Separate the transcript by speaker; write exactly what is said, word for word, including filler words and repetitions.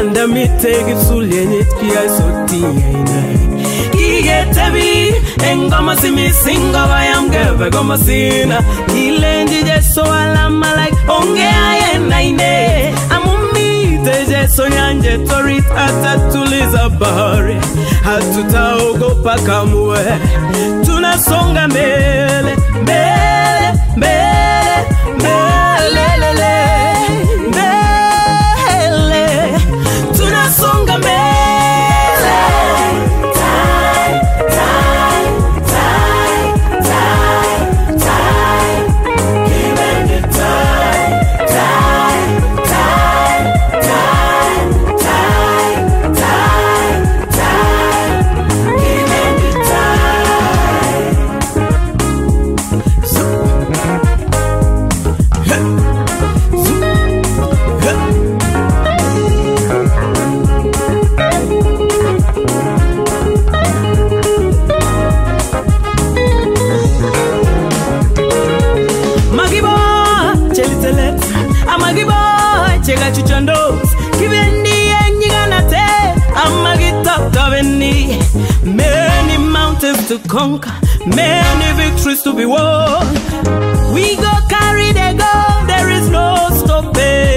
Speaker 1: Wanda mi take sulyenit kia soti aina. Kigetebi engoma simi singa bayam geve goma sina. Kilenji jeso alama like onge ayena ine. Amumi te jeso nyanje torit atatuliza bahari. Hatuta ogopa kamwe. Tunasonga mbele, mbele, mbele, mbele, mbele, mbele. Tunasonga mbele. Time, time, time, time, time. Given the time, time, time, time, time, time, time. Given the time. So, hey, so, hey. Magibo, chelitelet, amagibo, chega chuchandos, kibendi enyiganate, amagitop tabeni. Many mountains to conquer, many victories to be won. We go carry the goal, there is no stopping.